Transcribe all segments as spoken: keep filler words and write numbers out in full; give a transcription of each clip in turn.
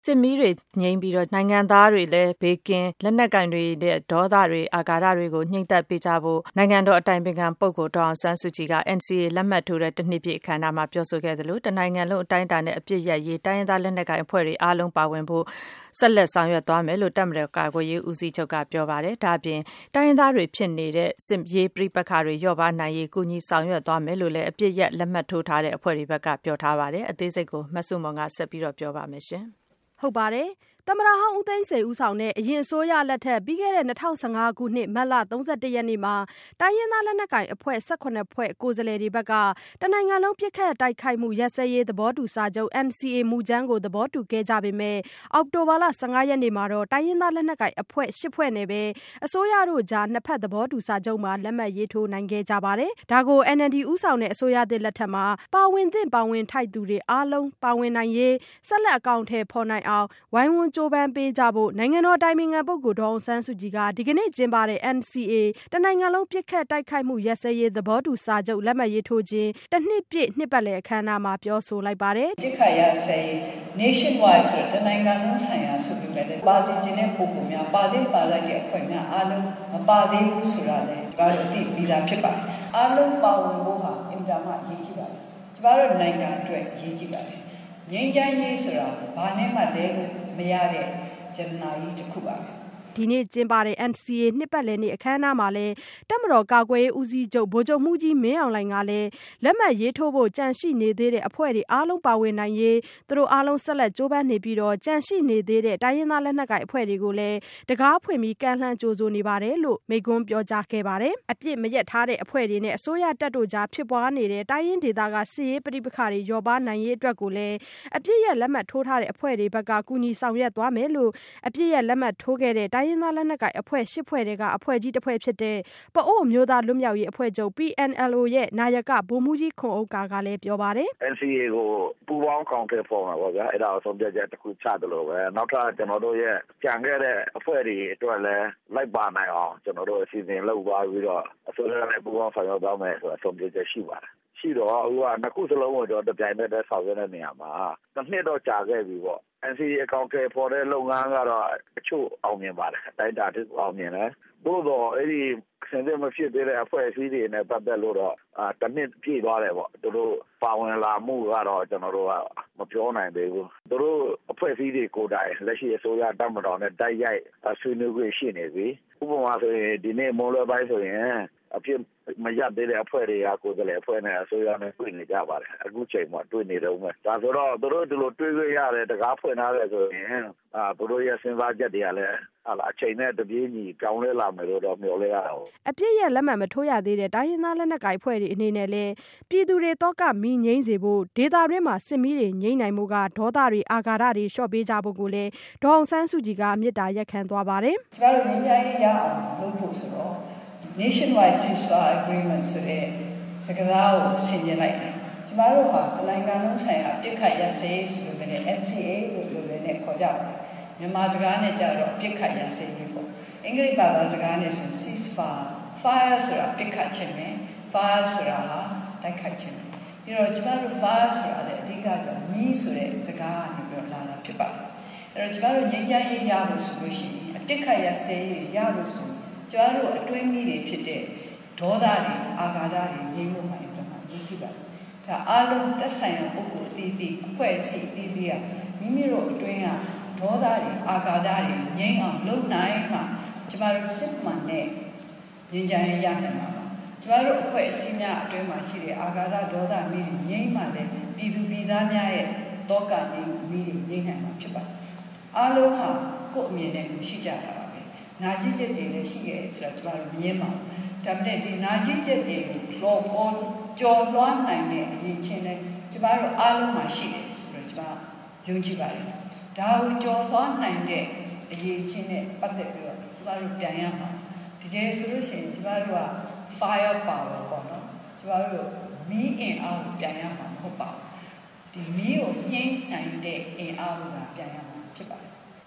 စစ်မီးတွေငြိမ်းပြီးတော့နိုင်ငံသားတွေလည်းဘေးကင်းလက်နက်ကင်တွေရဲ့ဒေါသတွေအာဃာတတွေကိုညှိနှိုင်းပေးကြဖို့နိုင်ငံတော်အတိုင်ပင်ခံပုဂ္ဂိုလ်ဒေါ်အောင်ဆန်းစုကြည်က N C A လက်မှတ်ထိုးတဲ့တစ်နှစ်ပြည့်အခမ်းအနားမှာပြောဆိုခဲ့သလိုတနိုင်ငံလုံးအတိုင်းအတာနဲ့အပြစ်ရရေးတိုင်းရင်းသားလက်နက်ကင်အဖွဲ့တွေအားလုံးပါဝင်ဖို့ဆက်လက်ဆောင်ရွက်သွားမယ်လို့တပ်မတော်ကာကွယ်ရေးဦးစီးချုပ်ကပြောပါတယ်။ဒါအပြင်တိုင်းရင်းသားတွေဖြစ်နေတဲ့စစ်ရေးပြိပက္ခတွေလျော့ပါနိုင်ရေးကူညီဆောင်ရွက်သွားမယ်လို့လည်းအပြစ်ရလက်မှတ်ထိုးထားတဲ့အဖွဲ့တွေဘက်ကပြောထားပါတယ်။အသေးစိတ်ကိုမဆုမွန်ကဆက်ပြီးတော့ပြောပါမယ်ရှင်။ဟုတ်ပါတယ်။သမ္မတဟောင်းဦးသိန်းစိန်ဦးဆောင်တဲ့အရင်အစိုးရလက်ထက်ပြီးခဲ့တဲ့၂၀၁၅ခုနှစ်မတ်လ၃၁ရက်နေ့မှာတိုင်းရင်းသားလက်နက်ကိုင်အဖွဲ့၁၇ဖွဲ့ကိုယ်စားလှယ်တွေဘက်ကတနိုင်ငံလုံးပြစ်ခတ်တိုက်ခိုက်မှုရပ်စဲရေးသဘောတူစာချုပ် N C A မူကြမ်းကိုသဘောတူခဲ့ကြပေမဲ့အောက်တိုဘာလ၁၅ရက်နေ့မှာတော့တိုင်းရင်းသားလက်နက်ကိုင်အဖွဲ့၈ဖွဲ့နဲ့ပဲအစိုးရတို့ကြားနှစ်ဖက်သဘောတူစာချုပ်မှာလက်မှတ်ရေးထိုးနိုင်ခဲ့ကြပါတယ်။ဒါကို N L D ဦးဆောင်တဲ့အစိုးရသစ်လက်ထက်မှာပါဝင်သင့်ပါဝင်ထိုက်သူတွေအားလုံးပါဝင်နိုင်ရေးဆက်လက်အကောင့်ထဲပေါ်နိုင်အောင်ဝိုင်းဝန်းကြိုးပမ်းပေးကြဖို့နိုင်ငံတော်အတိုင်ပင်ခံပုဂ္ဂိုလ်ဒေါ်အောင်ဆန်းစုကြည်ကဒီကနေ့ကျင်းပတဲ့ N C A တနိုင်ငံလုံးပြစ်ခတ်တိုက်ခိုက်မှုရပ်စဲရေးသဘောတူစာချုပ်လက်မှတ်ရေးထိုးခြင်းတစ်နှစ်ပြည့်နှစ်ပတ်လည်အခမ်းအနားမှာပြောဆိုလိုက်ပါတယ်ပြစ်ခတ်ရပ်စဲရေး nation wide ဆိုတဲ့တနိုင်ငံလုံးဆိုင်ရာဆိုပြီးပဲပါစီခြင်းတဲ့ပုံပုံများပါသေးပါလိုက်တဲ့အဖွဲ့များအားလုံးမပါသေးဘူးဆိုတာလည်းကျွန်တော်တို့အသိပြီးသားဖြစ်ပါတယ်အားလုံးပါဝင်ဖို့ဟာအင်တာမှအရေးကြီးပါတယ်ကျွန်တော်တို့နိုင်ငံအတွက်အရေးကြီးပါတယ်ငြိမ်းချမ်းရေးဆိုတာဘာနဲ့မှလဲလို့မရတဲ့ကျန်နာကြီးတစ်ခုပါပဲဒီနေ့ကျင်းပတဲ့ N C A နှစ်ပတ်လည်နေ့အခမ်းအနားမှာလည်းတပ်မတော်ကာကွယ်ရေးဦးစီးချုပ်ဗိုလ်ချုပ်မှုကြီးမင်းအောင်လှိုင်ကလည်းလက်မှတ်ရေးထိုးဖို့ကြန့်ရှိနေသေးတဲ့အဖွဲ့တွေအားလုံးပါဝင်နိုင်ရေးသူတို့အားလုံးဆက်လက်ကြိုးပမ်းနေပြီးတော့ကြန့်ရှိနေသေးတဲ့တိုင်းရင်းသားလက်နက်ကိုင်အဖွဲ့တွေကိုလည်းတကားဖွင့်ပြီးကမ်းလှမ်းကြိုဆိုနေပါတယ်လို့မိန့်ခွန်းပြောကြားခဲ့ပါတယ်အပြစ်မရက်ထားတဲ့အဖွဲ့တွေနဲ့အစိုးရတပ်တို့ကြားဖြစ်ပွားနေတဲ့တိုင်းရင်းဒေသကစစ်ရေးပဋိပက္ခတွေလျော့ပါနိုင်ရေးအတွက်ကိုလည်းအပြစ်ရက်လက်မှတ်ထိုးထားတဲ့အဖွဲ့တွေဘက်ကကူညီဆောင်ရွက်သွားမယ်လို့အပြစ်ရက်လက်မှတ်ထိုးခဲ့တဲ့တိုင်းရင်းသားလက်နက်ကိုင်အဖွဲ့၈ဖွဲ့တွေကအဖွဲ့ကြီးတစ်ဖွဲ့ဖြစ်တဲ့ပအို့မျိုးသားလွတ်မြောက်ရေးအဖွဲ့ချုပ် P N L O ရဲ့နာယကဗိုလ်မှူးကြီးခွန်ဥက္ကာကလည်းပြောပါတယ် N C A ကိုပူးပေါင်းကောင်တယ်ဖော်မှာပေါ့ဗျာအဲ့ဒါကိုဆုံးဖြတ်ချက်တစ်ခုချတယ်လို့ပဲနောက်ထပ်ကျွန်တော်တို့ရဲ့ကြံခဲ့တဲ့အဖွဲ့တွေအတွက်လည်းလိုက်ပါနိုင်အောင်ကျွန်တော်တို့အစီအစဉ်လုပ်သွားပြီးတော့အစိုးရနဲ့ပူးပေါင်းဆောင်ရွက်သွားမယ်ဆိုတာဆုံးဖြတ်ချက်ရှိပါတယ်ရှိတော့အခုကနှစ်ခုစလုံးကိုတော့တပြိုင်တည်းဆောင်ရွက်တဲ့နေရာမှာတစ်နှစ်တော့ကြာခဲ့ပြီပေါ့ N C A အကောင့်ထဲပေါ်တဲ့လုပ်ငန်းကတော့အချို့အောင်မြင်ပါတယ်အတိုင်းအတာတစ်ခုအောင်မြင်တယ်သို့တော့အဲ့ဒီစင်စစ်မဖြစ်သေးတဲ့အဖွဲ့အစည်းတွေနဲ့ပတ်သက်လို့တော့အာတစ်နှစ်ပြည့်သွားတယ်ပေါ့သူတို့ပါဝင်လာမှုကတော့ကျွန်တော်တို့ကမပြောနိုင်သေးဘူးသူတို့အဖွဲ့အစည်းတွေကိုယ်တိုင်လက်ရှိအစိုးရတပ်မတော်နဲ့တိုက်ရိုက်ဆွေးနွေးခွင့်ရှိနေပြီဥပမာဆိုရင်ဒီနေ့မိုးလွယ်ပိုင်းဆိုရင်အဖြစ်မရသေးတဲ့အဖွဲ့တွေကကိုယ်စားလှယ်အဖွဲ့နဲ့အစိုးရနဲ့တွေ့နေကြပါတယ်အခုချိန်မှာတွေ့နေတော့မယ်ဒါဆိုတော့သူတို့ဒီလိုတွေ့ခွင့်ရတယ်တကားဖွင့်ထားတယ်ဆိုရင်အာသူတို့ရဲ့စဉ်းစားချက်တွေကလည်းဟာလာအချိန်နဲ့တပြေးညီပြောင်းလဲလာမယ်လို့တော့မျှော်လင့်ရအောင်အပြည့်ရဲ့လက်မှတ်မထိုးရသေးတဲ့တိုင်းရင်းသားလက်နက်ကိုင်အဖွဲ့တွေအနေနဲ့လည်းပြည်သူတွေတော့ကမီးငိမ့်စေဖို့ဒေသတွင်းမှာစစ်မီးတွေငိမ့်နိုင်မှုကဒေါသတွေအာဃာတတွေလျှော့ပေးကြဖို့ကိုလည်းဒေါအောင်ဆန်းစုကြည်ကမေတ္တာရက်ခံသွားပါတယ်ကျွန်တော်တို့ငြိမ်းချမ်းရေးရအောင်လုပ်ဖို့ဆိုတော့ nation wide ceasefire agreement ဆိုတဲ့စကားကိုဆင်ခြင်လိုက်တယ်ကျမတို့ဟာနိုင်ငံလုံးဆိုင်ရာပြစ်ခတ်ရပ်စဲရေးဆိုလို့ပဲ N C A လို့ပြောတယ်နဲ့ခေါ်ကြတယ်မြန်မာစကားနဲ့ကြတော့ပြစ်ခတ်ရပ်စဲရေးပေါ့အင်္ဂလိပ်ဘာသာစကားနဲ့ဆို ceasefire fire ဆိုတာပြစ်ခတ်ခြင်းနဲ့ fire ဆိုတာဟာတိုက်ခိုက်ခြင်းပြီးတော့ကျမတို့ fire ဆိုတာလည်းအဓိကကမီးဆိုတဲ့စကားကနေပြောလာတာဖြစ်ပါတယ်အဲ့တော့ကျမတို့ငြိမ်းချမ်းရေးရဖို့ဆိုလို့ရှိရင်အပြစ်ခတ်ရပ်စဲရေးရလို့ဆိုကျမတို့အတွင်းမိတွေဖြစ်တဲ့ဒေါသတွေအာဃာတတွေငြိမ်းလို့မှရင်တော့ရေးကြည့်ပါဒါအားလုံးသက်ဆိုင်ရာပုဂ္ဂိုလ်အသီးသီးအဖွဲ့အစည်းအသီးသီးကမိမိတို့အတွင်းကဒေါသတွေအာဃာတတွေငြိမ်းအောင်လုပ်နိုင်မှကျမတို့စစ်မှန်တဲ့ငြိမ်းချမ်းရေးရနိုင်မှာပါကျမတို့အဖွဲ့အစည်းများအတွင်းမှာရှိတဲ့အာဃာတဒေါသမိတွေငြိမ်းမှလည်းပြည်သူပြည်သားများရဲ့တောကငြိမ်းမိတွေငြိမ်းနိုင်မှာဖြစ်ပါတယ်အားလုံးဟာကိုယ့်အမြင်နဲ့ကိုရှိကြတာပါပဲနာကျင်ချက်တွေလည်းရှိရဲဆိုတော့ကျမတို့မြင်ပါဒါပေမဲ့ဒီနာကျင်ချက်တွေကိုလောပေါ်ကျော်လွှားနိုင်တဲ့အရေးချင်းနဲ့ကျမတို့အားလုံးမှာရှိတယ်ဆိုတော့ကျမယုံကြည်ပါတယ်ဒါကိုကျော်လွှားနိုင်တဲ့အရေးချင်းနဲ့ပတ်သက်ပြီးတော့ကျမတို့ပြန်ရမှာဒီတည်းဆိုလို့ရှိရင်ကျမတို့က fire power ပေါ့နော်ကျမတို့မီးအင်အားကိုပြန်ရမှာမဟုတ်ပါဘူးဒီမီးကိုနှိမ့်နိုင်တဲ့အင်အားကိုပြန်ရမှာဖြစ်ပါတယ်ရ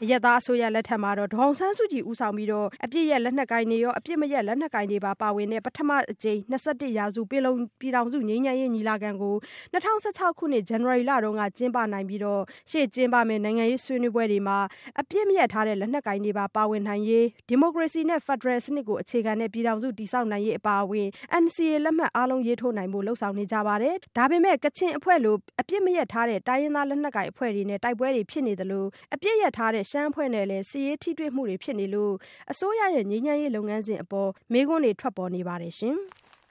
အရက်သားအစိုးရလက်ထက်မှာတော့ဒေါ်အောင်ဆန်းစုကြည်ဦးဆောင်ပြီးတော့အပြစ်ရဲ့လက်နက်ကိုင်တွေရောအပြစ်မရက်လက်နက်ကိုင်တွေပါပါဝင်တဲ့ပထမအကြိမ်၂၁ရာစုပြည်လုံးပြည်ထောင်စုငြိမ်းချမ်းရေးညီလာခံကို၂၀၁၆ခုနှစ်ဇန်နဝါရီလတုန်းကကျင်းပနိုင်ပြီးတော့ရှေ့ကျင်းပမယ့်နိုင်ငံရေးဆွေးနွေးပွဲတွေမှာအပြစ်မရက်ထားတဲ့လက်နက်ကိုင်တွေပါပါဝင်နိုင်ရေးဒီမိုကရေစီနဲ့ဖက်ဒရယ်စနစ်ကိုအခြေခံတဲ့ပြည်ထောင်စုတည်ဆောက်နိုင်ရေးအပါအဝင် N C A လက်မှတ်အားလုံးရေးထိုးနိုင်ဖို့လှုံ့ဆော်နေကြပါတယ်။ဒါပေမဲ့ကချင်အဖွဲ့လိုအပြစ်မရက်ထားတဲ့တိုင်းရင်းသားလက်နက်ကိုင်အဖွဲ့တွေနဲ့တိုက်ပွဲတွေဖြစ်နေတယ်လို့အပြစ်ရက်ထားတဲ့ရှမ်းအဖွဲ့နဲ့လည်းစစ်ရေးထိတွေ့မှုတွေဖြစ်နေလို့အစိုးရရဲ့ငြိမ်းချမ်းရေးလုပ်ငန်းစဉ်အပေါ်မေးခွန်းတွေထွက်ပေါ်နေပါတယ်ရှင်။